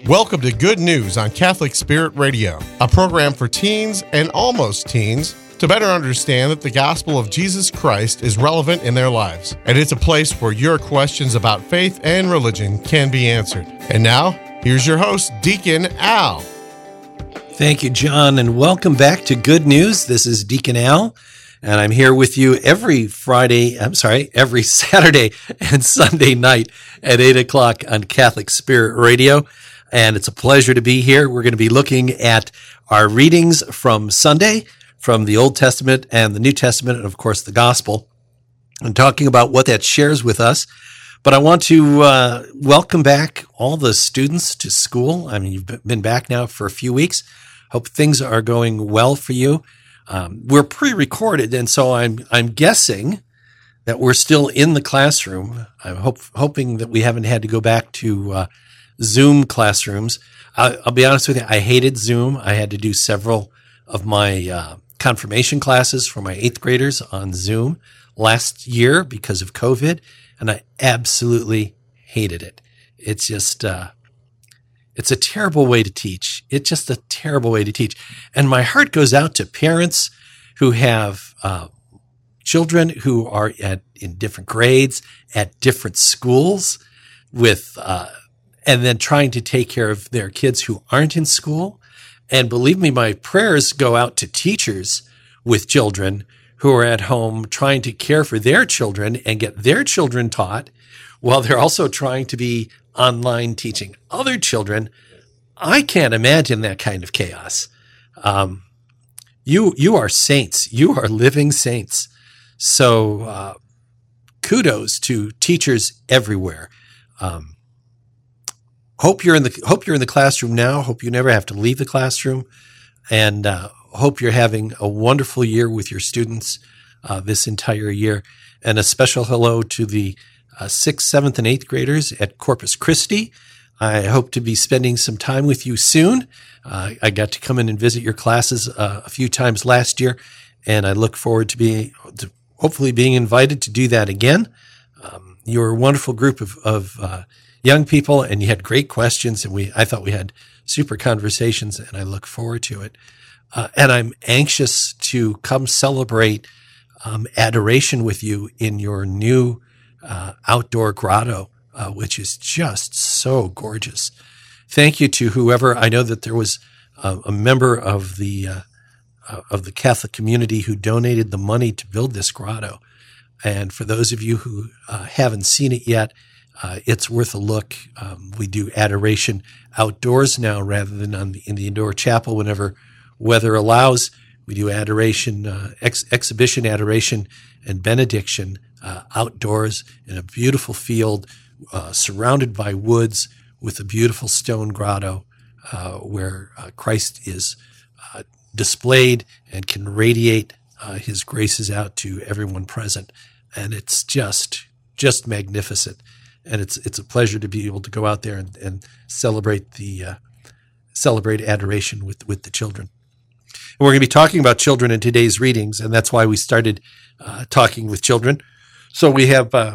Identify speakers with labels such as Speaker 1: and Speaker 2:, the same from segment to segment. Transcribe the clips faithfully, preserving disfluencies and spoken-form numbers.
Speaker 1: Welcome to Good News on Catholic Spirit Radio, a program for teens and almost teens to better understand that the gospel of Jesus Christ is relevant in their lives. And it's a place where your questions about faith and religion can be answered. And now, here's your host, Deacon Al.
Speaker 2: Thank you, John, and welcome back to Good News. This is Deacon Al, and I'm here with you every Friday, I'm sorry, every Saturday and Sunday night at eight o'clock on Catholic Spirit Radio. And it's a pleasure to be here. We're going to be looking at our readings from Sunday, from the Old Testament and the New Testament, and of course the Gospel, and talking about what that shares with us. But I want to uh, welcome back all the students to school. I mean, you've been back now for a few weeks. Hope things are going well for you. Um, we're pre-recorded, and so I'm I'm guessing that we're still in the classroom. I'm hope, hoping that we haven't had to go back to uh, Zoom classrooms. I'll, I'll be honest with you, I hated Zoom. I had to do several of my uh, confirmation classes for my eighth graders on Zoom last year because of COVID, and I absolutely hated it. It's just, uh, it's a terrible way to teach. It's just a terrible way to teach. And my heart goes out to parents who have uh, children who are at in different grades, at different schools, with uh and then trying to take care of their kids who aren't in school. And believe me, my prayers go out to teachers with children who are at home trying to care for their children and get their children taught while they're also trying to be online teaching other children. I can't imagine that kind of chaos. Um, you, you are saints. You are living saints. So uh, kudos to teachers everywhere. Um, Hope you're in the hope you're in the classroom now. Hope you never have to leave the classroom, and uh, hope you're having a wonderful year with your students uh, this entire year. And a special hello to the uh, sixth, seventh, and eighth graders at Corpus Christi. I hope to be spending some time with you soon. Uh, I got to come in and visit your classes uh, a few times last year, and I look forward to being to hopefully being invited to do that again. Um, you're a wonderful group of of uh, young people, and you had great questions, and we I thought we had super conversations, and I look forward to it. Uh, and I'm anxious to come celebrate um, adoration with you in your new uh, outdoor grotto, uh, which is just so gorgeous. Thank you to whoever. I know that there was a, a member of the uh, uh, of the Catholic community who donated the money to build this grotto. And for those of you who uh, haven't seen it yet, Uh, it's worth a look. Um, we do adoration outdoors now rather than on the, in the indoor chapel whenever weather allows. We do adoration, uh, ex- exhibition adoration and benediction uh, outdoors in a beautiful field uh, surrounded by woods with a beautiful stone grotto uh, where uh, Christ is uh, displayed and can radiate uh, his graces out to everyone present. And it's just, just magnificent. And it's it's a pleasure to be able to go out there and, and celebrate the uh, celebrate adoration with with the children. And we're going to be talking about children in today's readings, and that's why we started uh, talking with children. So we have uh,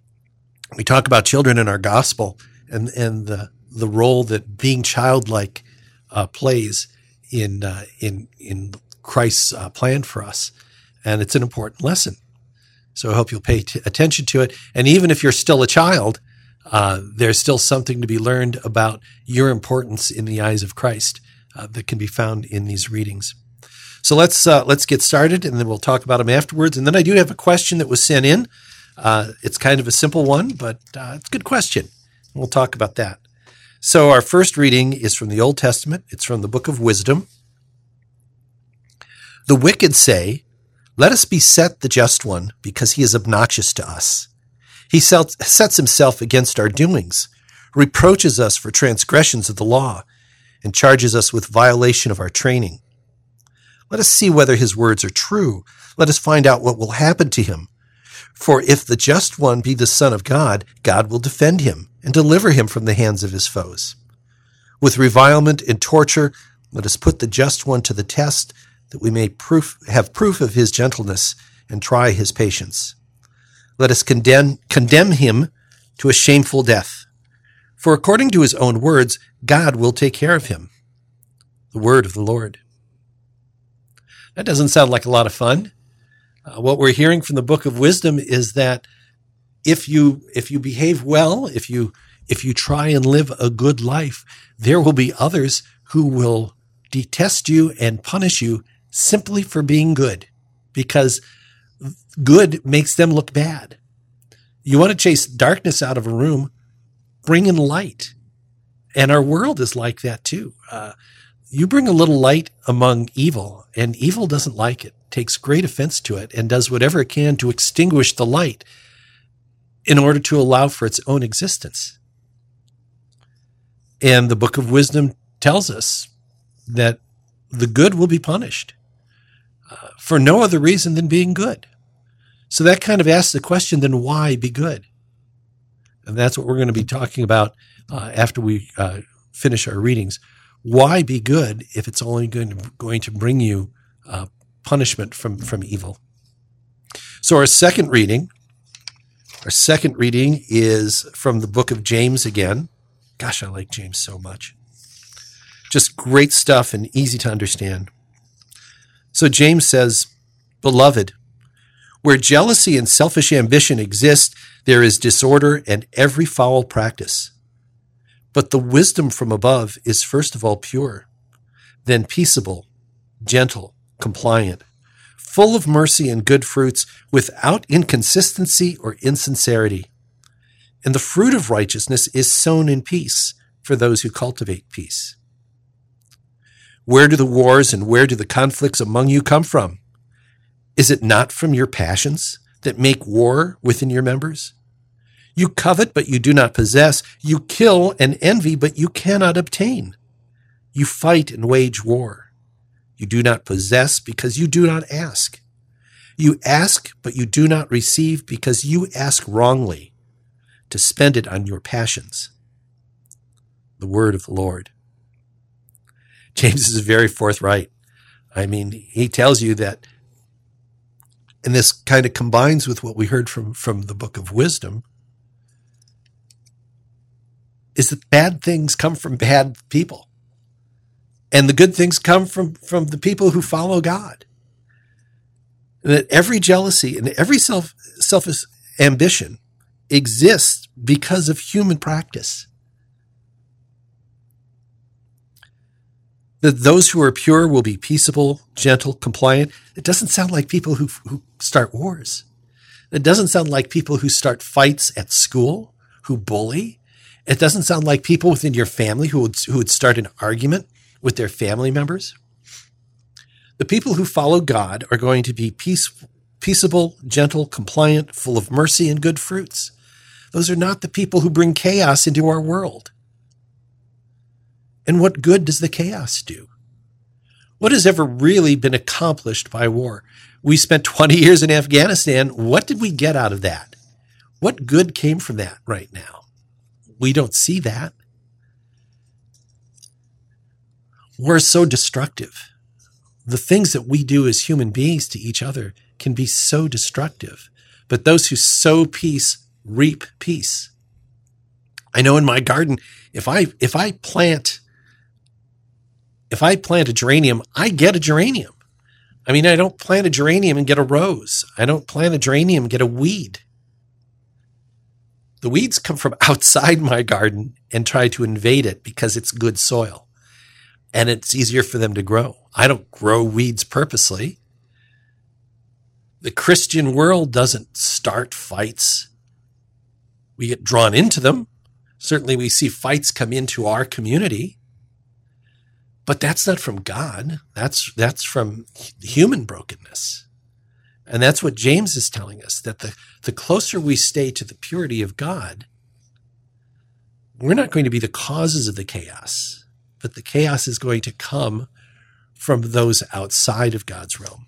Speaker 2: we talk about children in our gospel and and the the role that being childlike uh, plays in uh, in in Christ's uh, plan for us, and it's an important lesson. So I hope you'll pay t- attention to it. And even if you're still a child, uh, there's still something to be learned about your importance in the eyes of Christ uh, that can be found in these readings. So let's uh, let's get started, and then we'll talk about them afterwards. And then I do have a question that was sent in. Uh, it's kind of a simple one, but uh, it's a good question. And we'll talk about that. So our first reading is from the Old Testament. It's from the Book of Wisdom. The wicked say, "Let us beset the just one, because he is obnoxious to us. He sets himself against our doings, reproaches us for transgressions of the law, and charges us with violation of our training. Let us see whether his words are true. Let us find out what will happen to him. For if the just one be the Son of God, God will defend him and deliver him from the hands of his foes. With revilement and torture, let us put the just one to the test, that we may proof, have proof of his gentleness and try his patience. Let us condemn, condemn him to a shameful death. For according to his own words, God will take care of him. The word of the Lord. That doesn't sound like a lot of fun. Uh, what we're hearing from the Book of Wisdom is that if you if you behave well, if you if you try and live a good life, there will be others who will detest you and punish you simply for being good, because good makes them look bad. You want to chase darkness out of a room, bring in light. And our world is like that too. Uh, you bring a little light among evil, and evil doesn't like it, takes great offense to it, and does whatever it can to extinguish the light in order to allow for its own existence. And the Book of Wisdom tells us that the good will be punished uh, for no other reason than being good. So that kind of asks the question, then why be good? And that's what we're going to be talking about uh, after we uh, finish our readings. Why be good if it's only going to, going to bring you uh, punishment from, from evil? So our second reading, our second reading is from the book of James again. Gosh, I like James so much. Just great stuff and easy to understand. So James says, "Beloved, where jealousy and selfish ambition exist, there is disorder and every foul practice. But the wisdom from above is first of all pure, then peaceable, gentle, compliant, full of mercy and good fruits, without inconsistency or insincerity. And the fruit of righteousness is sown in peace for those who cultivate peace. Where do the wars and where do the conflicts among you come from? Is it not from your passions that make war within your members? You covet, but you do not possess. You kill and envy, but you cannot obtain. You fight and wage war. You do not possess because you do not ask. You ask, but you do not receive because you ask wrongly, to spend it on your passions." The word of the Lord. James is very forthright. I mean, he tells you that, and this kind of combines with what we heard from, from the Book of Wisdom, is that bad things come from bad people. And the good things come from, from the people who follow God. And that every jealousy and every self, selfish ambition exists because of human practice. That those who are pure will be peaceable, gentle, compliant. It doesn't sound like people who, who start wars. It doesn't sound like people who start fights at school, who bully. It doesn't sound like people within your family who would, who would start an argument with their family members. The people who follow God are going to be peace, peaceable, gentle, compliant, full of mercy and good fruits. Those are not the people who bring chaos into our world. And what good does the chaos do? What has ever really been accomplished by war? We spent twenty years in Afghanistan. What did we get out of that? What good came from that right now? We don't see that. We're so destructive. The things that we do as human beings to each other can be so destructive. But those who sow peace reap peace. I know in my garden, if I if I plant if I plant a geranium, I get a geranium. I mean, I don't plant a geranium and get a rose. I don't plant a geranium and get a weed. The weeds come from outside my garden and try to invade it because it's good soil. And it's easier for them to grow. I don't grow weeds purposely. The Christian world doesn't start fights. We get drawn into them. Certainly we see fights come into our community. But that's not from God. That's, that's from human brokenness. And that's what James is telling us, that the, the closer we stay to the purity of God, we're not going to be the causes of the chaos, but the chaos is going to come from those outside of God's realm.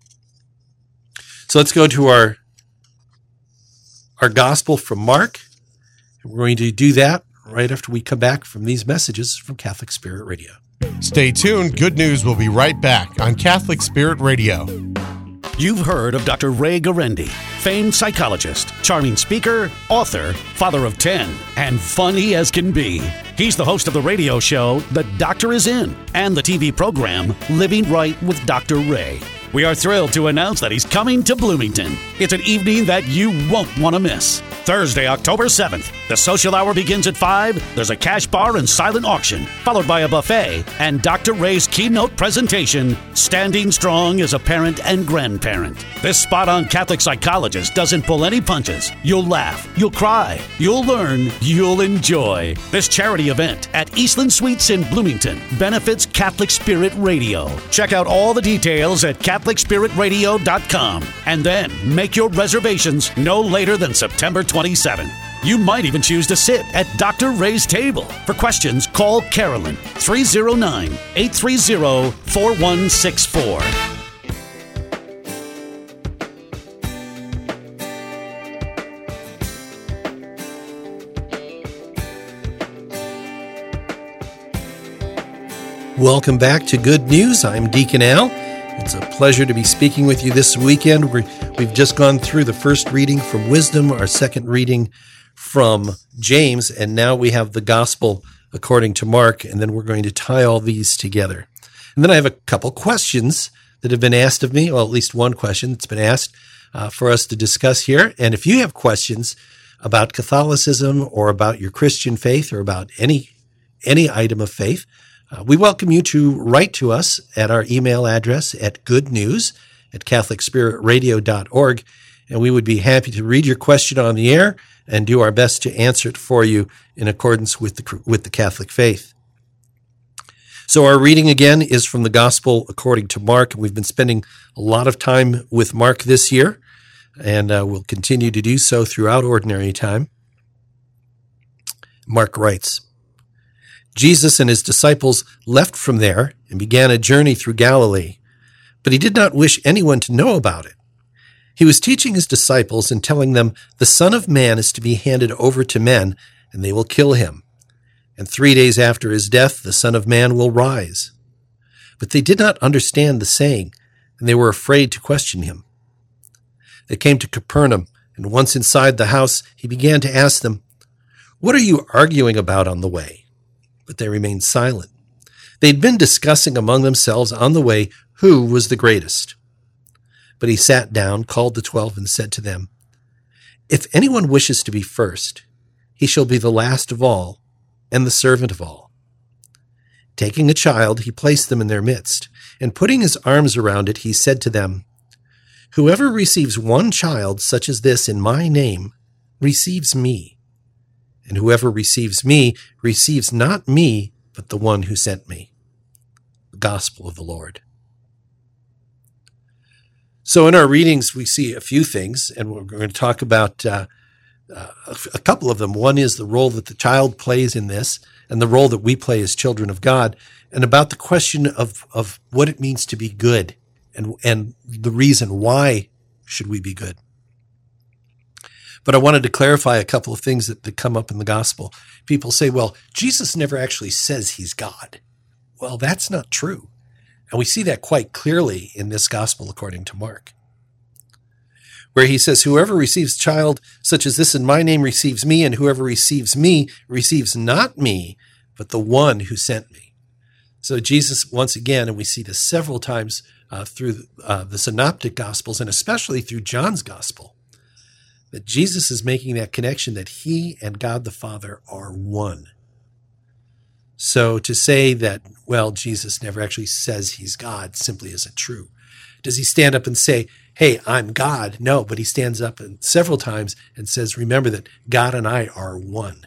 Speaker 2: So let's go to our, our gospel from Mark. We're going to do that right after we come back from these messages from Catholic Spirit Radio.
Speaker 1: Stay tuned. Good News will be right back on Catholic Spirit Radio.
Speaker 3: You've heard of Doctor Ray Garendi. famed psychologist, charming speaker, author, father of ten, and funny as can be. He's the host of the radio show, The Doctor Is In, and the T V program, Living Right with Doctor Ray. We are thrilled to announce that he's coming to Bloomington. It's an evening that you won't want to miss. Thursday, October seventh. The social hour begins at five. There's a cash bar and silent auction, followed by a buffet and Doctor Ray's keynote presentation, Standing Strong as a Parent and Grandparent. This spot-on Catholic psychologist doesn't pull any punches. You'll laugh, you'll cry, you'll learn, you'll enjoy. This charity event at Eastland Suites in Bloomington benefits Catholic Spirit Radio. Check out all the details at Catholic Spirit Radio dot com and then make your reservations no later than September twenty-seventh. You might even choose to sit at Doctor Ray's table. For questions, call Carolyn, three oh nine, eight three oh, four one six four.
Speaker 2: Welcome back to Good News. I'm Deacon Al. It's a pleasure to be speaking with you this weekend. We're, we've just gone through the first reading from Wisdom, our second reading from James, and now we have the Gospel according to Mark, and then we're going to tie all these together. And then I have a couple questions that have been asked of me, well, at least one question that's been asked uh, for us to discuss here. And if you have questions about Catholicism or about your Christian faith or about any any item of faith, Uh, we welcome you to write to us at our email address at goodnews at catholic spirit radio dot org, and we would be happy to read your question on the air and do our best to answer it for you in accordance with the with the Catholic faith. So our reading again is from the Gospel according to Mark, and we've been spending a lot of time with Mark this year, and uh, we'll continue to do so throughout ordinary time. Mark writes, Jesus and his disciples left from there and began a journey through Galilee, but he did not wish anyone to know about it. He was teaching his disciples and telling them, the Son of Man is to be handed over to men, and they will kill him. And three days after his death, the Son of Man will rise. But they did not understand the saying, and they were afraid to question him. They came to Capernaum, and once inside the house, he began to ask them, what are you arguing about on the way? But they remained silent. They'd been discussing among themselves on the way who was the greatest. But he sat down, called the twelve, and said to them, if anyone wishes to be first, he shall be the last of all and the servant of all. Taking a child, he placed them in their midst, and putting his arms around it, he said to them, whoever receives one child such as this in my name receives me. And whoever receives me receives not me, but the one who sent me. The Gospel of the Lord. So in our readings, we see a few things, and we're going to talk about uh, uh, a couple of them. One is the role that the child plays in this, and the role that we play as children of God, and about the question of, of what it means to be good, and, and the reason why should we be good. But I wanted to clarify a couple of things that, that come up in the gospel. People say, well, Jesus never actually says he's God. Well, that's not true. And we see that quite clearly in this gospel according to Mark, where he says, whoever receives child such as this in my name receives me, and whoever receives me receives not me, but the one who sent me. So Jesus, once again, and we see this several times uh, through uh, the synoptic gospels, and especially through John's gospel, that Jesus is making that connection that he and God the Father are one. So to say that, well, Jesus never actually says he's God simply isn't true. Does he stand up and say, hey, I'm God? No, but he stands up and several times and says, remember that God and I are one.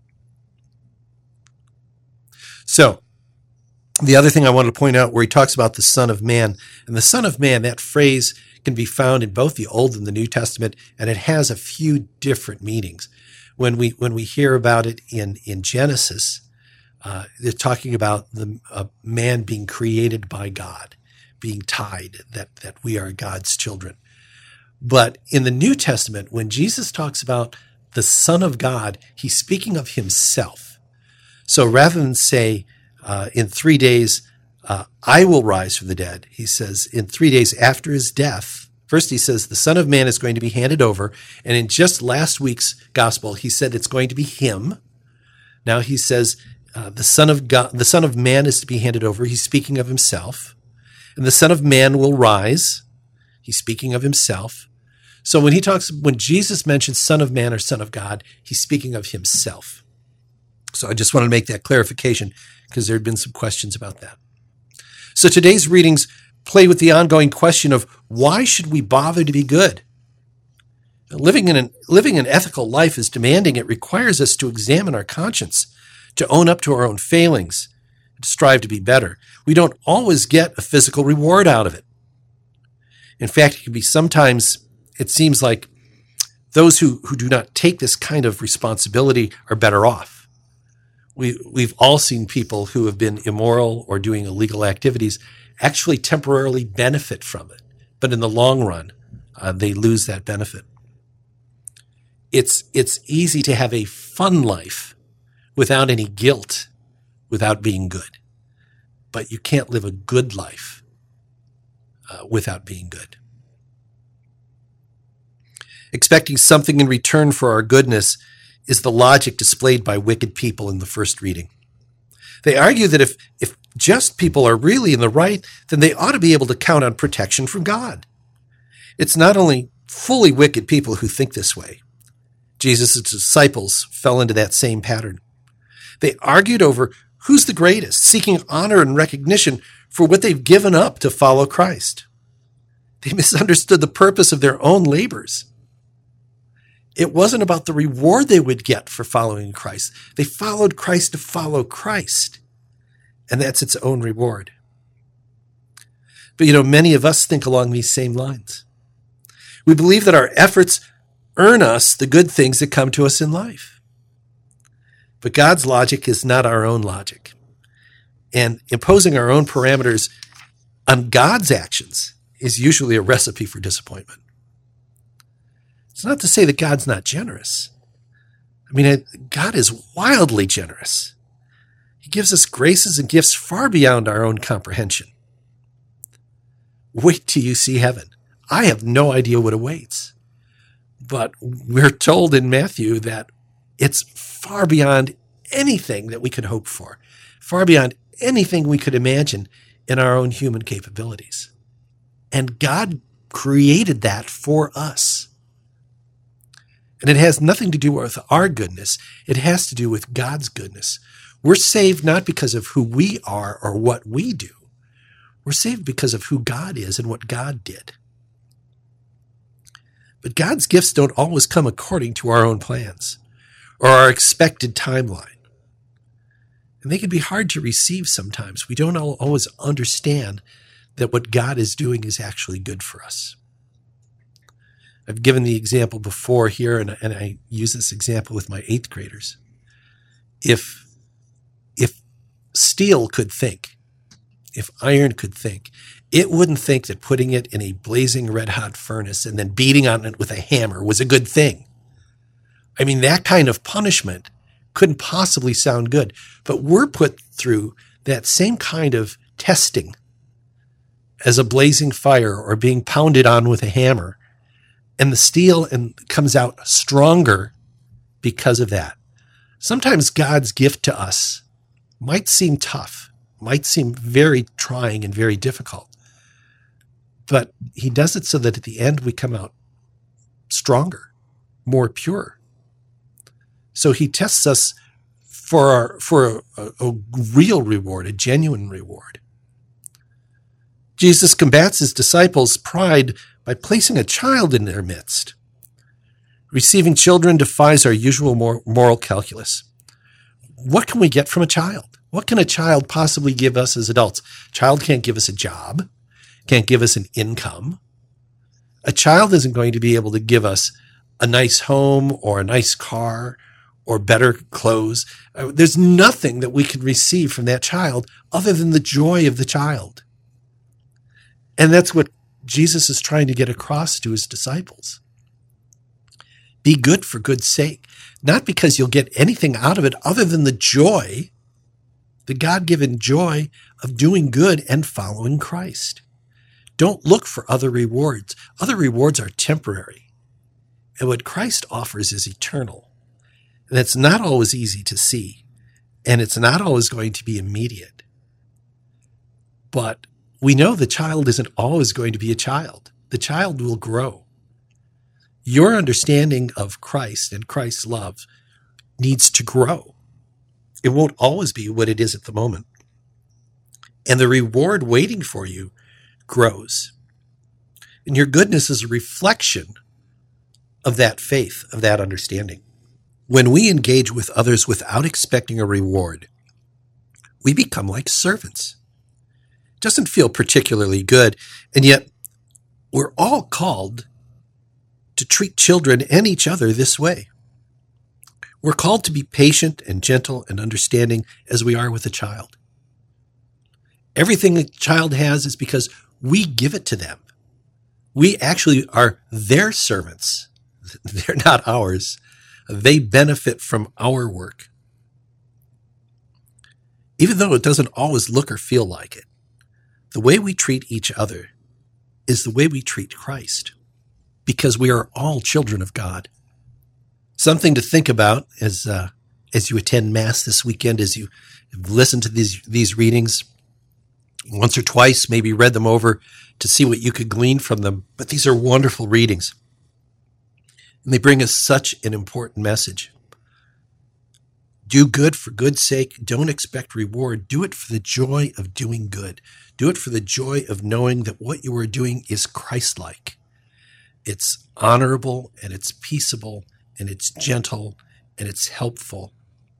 Speaker 2: So the other thing I wanted to point out where he talks about the Son of Man, and the Son of Man, that phrase can be found in both the Old and the New Testament, and it has a few different meanings. When we when we hear about it in, in Genesis, uh, they're talking about the uh, man being created by God, being tied, that, that we are God's children. But in the New Testament, when Jesus talks about the Son of God, he's speaking of himself. So rather than say, uh, in three days, uh, I will rise from the dead, he says, in three days after his death, First, he says the Son of Man is going to be handed over. And in just last week's gospel, he said it's going to be him. Now he says uh, the Son of God, the Son of Man is to be handed over. He's speaking of himself. And the Son of Man will rise. He's speaking of himself. So when he talks, when Jesus mentions Son of Man or Son of God, he's speaking of himself. So I just want to make that clarification because there had been some questions about that. So today's readings play with the ongoing question of why should we bother to be good? Living in an, living an ethical life is demanding. It requires us to examine our conscience, to own up to our own failings, to strive to be better. We don't always get a physical reward out of it. In fact, it can be sometimes, it seems like those who, who do not take this kind of responsibility are better off. We, we've all seen people who have been immoral or doing illegal activities actually temporarily benefit from it. But in the long run, uh, they lose that benefit. It's, it's easy to have a fun life without any guilt, without being good. But you can't live a good life uh, without being good. Expecting something in return for our goodness is the logic displayed by wicked people in the first reading. They argue that if, if just people are really in the right, then they ought to be able to count on protection from God. It's not only fully wicked people who think this way. Jesus' disciples fell into that same pattern. They argued over who's the greatest, seeking honor and recognition for what they've given up to follow Christ. They misunderstood the purpose of their own labors. It wasn't about the reward they would get for following Christ. They followed Christ to follow Christ, and that's its own reward. But, you know, many of us think along these same lines. We believe that our efforts earn us the good things that come to us in life. But God's logic is not our own logic. And imposing our own parameters on God's actions is usually a recipe for disappointment. It's not to say that God's not generous. I mean, God is wildly generous. He gives us graces and gifts far beyond our own comprehension. Wait till you see heaven. I have no idea what awaits. But we're told in Matthew that it's far beyond anything that we could hope for, far beyond anything we could imagine in our own human capabilities. And God created that for us. And it has nothing to do with our goodness. It has to do with God's goodness. We're saved not because of who we are or what we do. We're saved because of who God is and what God did. But God's gifts don't always come according to our own plans or our expected timeline. And they can be hard to receive sometimes. We don't always understand that what God is doing is actually good for us. I've given the example before here, and, and I use this example with my eighth graders. If, if steel could think, if iron could think, it wouldn't think that putting it in a blazing red-hot furnace and then beating on it with a hammer was a good thing. I mean, that kind of punishment couldn't possibly sound good. But we're put through that same kind of testing as a blazing fire or being pounded on with a hammer. And the steel and comes out stronger because of that. Sometimes God's gift to us might seem tough, might seem very trying and very difficult. But he does it so that at the end we come out stronger, more pure. So he tests us for our, for a, a real reward, a genuine reward. Jesus combats his disciples' pride by placing a child in their midst. Receiving children defies our usual moral calculus. What can we get from a child? What can a child possibly give us as adults? A child can't give us a job, can't give us an income. A child isn't going to be able to give us a nice home or a nice car or better clothes. There's nothing that we can receive from that child other than the joy of the child. And that's what Jesus is trying to get across to his disciples. Be good for good's sake, not because you'll get anything out of it other than the joy, the God-given joy of doing good and following Christ. Don't look for other rewards. Other rewards are temporary. And what Christ offers is eternal. And it's not always easy to see. And it's not always going to be immediate. But we know the child isn't always going to be a child. The child will grow. Your understanding of Christ and Christ's love needs to grow. It won't always be what it is at the moment. And the reward waiting for you grows. And your goodness is a reflection of that faith, of that understanding. When we engage with others without expecting a reward, we become like servants. It doesn't feel particularly good, and yet we're all called to treat children and each other this way. We're called to be patient and gentle and understanding as we are with a child. Everything a child has is because we give it to them. We actually are their servants. They're not ours. They benefit from our work. Even though it doesn't always look or feel like it, the way we treat each other is the way we treat Christ, because we are all children of God. Something to think about as uh, as you attend Mass this weekend, as you listen to these these readings once or twice, maybe read them over to see what you could glean from them. But these are wonderful readings, and they bring us such an important message. Do good for good's sake. Don't expect reward. Do it for the joy of doing good. Do it for the joy of knowing that what you are doing is Christ-like. It's honorable, and it's peaceable, and it's gentle, and it's helpful.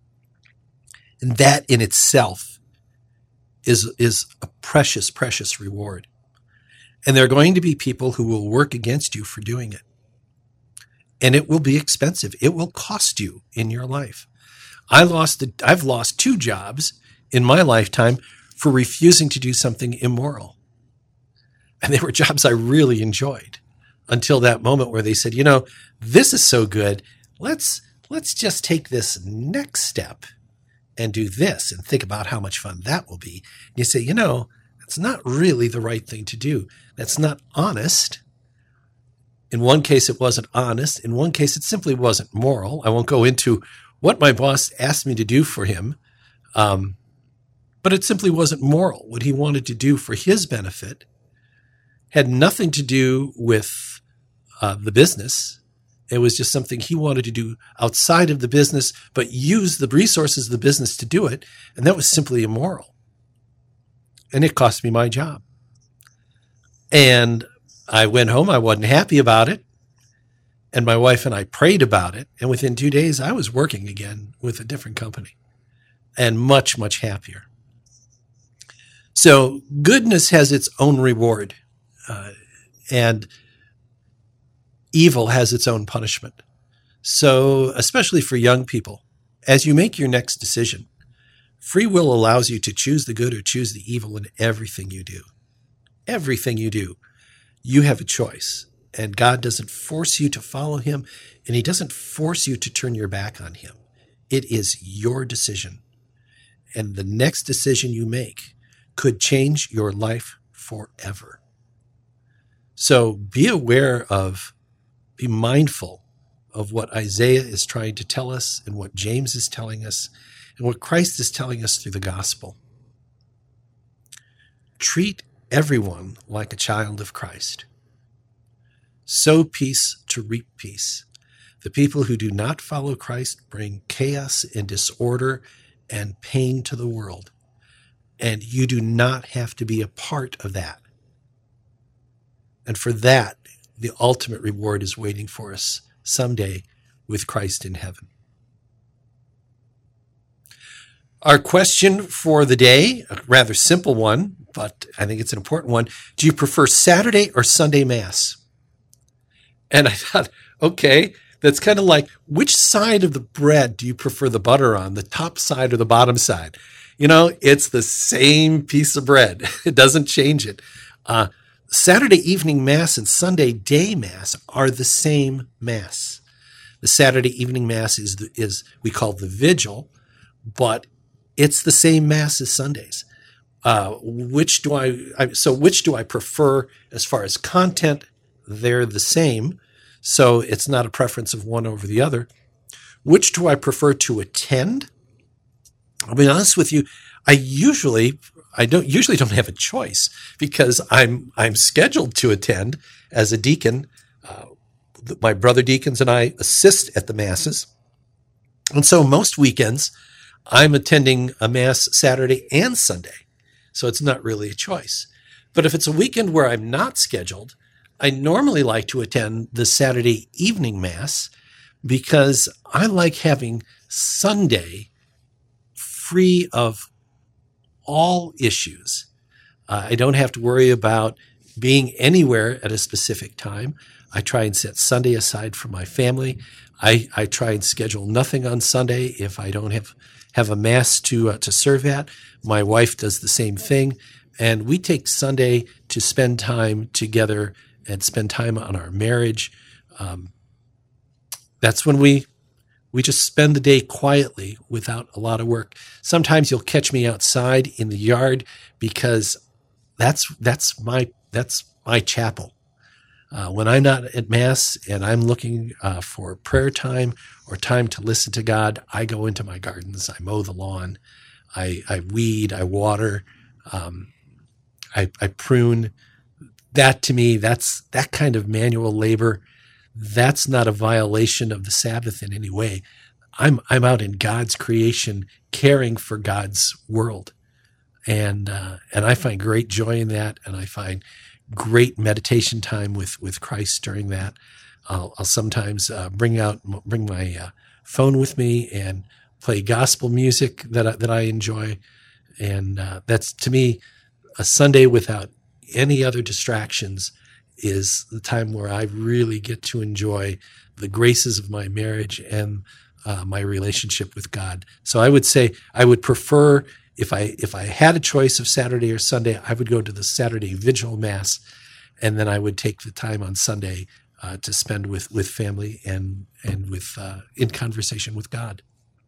Speaker 2: And that in itself is, is a precious, precious reward. And there are going to be people who will work against you for doing it. And it will be expensive. It will cost you in your life. I lost the, I've lost two jobs in my lifetime for refusing to do something immoral. And they were jobs I really enjoyed until that moment where they said, you know, this is so good. Let's, let's just take this next step and do this and think about how much fun that will be. And you say, you know, that's not really the right thing to do. That's not honest. In one case, it wasn't honest. In one case, it simply wasn't moral. I won't go into what my boss asked me to do for him, um, but it simply wasn't moral. What he wanted to do for his benefit had nothing to do with uh, the business. It was just something he wanted to do outside of the business, but use the resources of the business to do it, and that was simply immoral. And it cost me my job. And I went home. I wasn't happy about it. And my wife and I prayed about it. And within two days, I was working again with a different company and much, much happier. So goodness has its own reward, uh, and evil has its own punishment. So especially for young people, as you make your next decision, free will allows you to choose the good or choose the evil in everything you do. Everything you do, you have a choice. And God doesn't force you to follow him, and he doesn't force you to turn your back on him. It is your decision. And the next decision you make could change your life forever. So be aware of, be mindful of what Isaiah is trying to tell us and what James is telling us and what Christ is telling us through the gospel. Treat everyone like a child of Christ. Sow peace to reap peace. The people who do not follow Christ bring chaos and disorder and pain to the world. And you do not have to be a part of that. And for that, the ultimate reward is waiting for us someday with Christ in heaven. Our question for the day, a rather simple one, but I think it's an important one. Do you prefer Saturday or Sunday Mass? And I thought, okay, that's kind of like, which side of the bread do you prefer the butter on, the top side or the bottom side? You know, it's the same piece of bread. It doesn't change it. Uh, Saturday evening Mass and Sunday day Mass are the same Mass. The Saturday evening Mass is, the, is we call the Vigil, but it's the same Mass as Sundays. uh, which do I, I, so which do I prefer as far as content? They're the same. So it's not a preference of one over the other. Which do I prefer to attend? I'll be honest with you. I usually, I don't usually don't have a choice because I'm, I'm scheduled to attend as a deacon. Uh, my brother deacons and I assist at the masses. And so most weekends I'm attending a mass Saturday and Sunday. So it's not really a choice. But if it's a weekend where I'm not scheduled, I normally like to attend the Saturday evening mass because I like having Sunday free of all issues. Uh, I don't have to worry about being anywhere at a specific time. I try and set Sunday aside for my family. I, I try and schedule nothing on Sunday if I don't have, have a mass to uh, to serve at. My wife does the same thing. And we take Sunday to spend time together and spend time on our marriage. Um, that's when we we just spend the day quietly without a lot of work. Sometimes you'll catch me outside in the yard because that's that's my that's my chapel. Uh, when I'm not at Mass and I'm looking uh, for prayer time or time to listen to God, I go into my gardens. I mow the lawn. I, I weed. I water. Um, I, I prune. That to me, that's that kind of manual labor. That's not a violation of the Sabbath in any way. I'm I'm out in God's creation, caring for God's world, and uh, and I find great joy in that, and I find great meditation time with with Christ during that. I'll, I'll sometimes uh, bring out bring my uh, phone with me and play gospel music that I, that I enjoy, and uh, that's to me a Sunday without any other distractions is the time where I really get to enjoy the graces of my marriage and uh, my relationship with God. So I would say I would prefer if I if I had a choice of Saturday or Sunday, I would go to the Saturday vigil mass, and then I would take the time on Sunday uh, to spend with with family and and with uh, in conversation with God.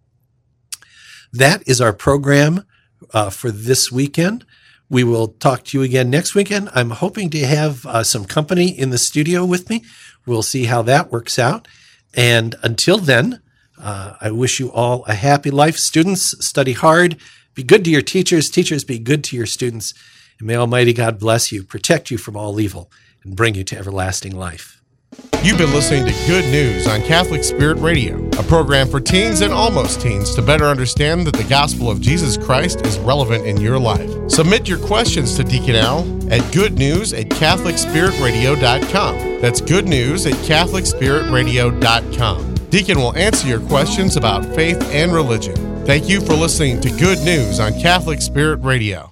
Speaker 2: That is our program uh, for this weekend. We will talk to you again next weekend. I'm hoping to have uh, some company in the studio with me. We'll see how that works out. And until then, uh, I wish you all a happy life. Students, study hard. Be good to your teachers. Teachers, be good to your students. And may Almighty God bless you, protect you from all evil, and bring you to everlasting life.
Speaker 1: You've been listening to Good News on Catholic Spirit Radio, a program for teens and almost teens to better understand that the gospel of Jesus Christ is relevant in your life. Submit your questions to Deacon Al at goodnews at catholic spirit radio dot com. That's goodnews at catholic spirit radio dot com. Deacon will answer your questions about faith and religion. Thank you for listening to Good News on Catholic Spirit Radio.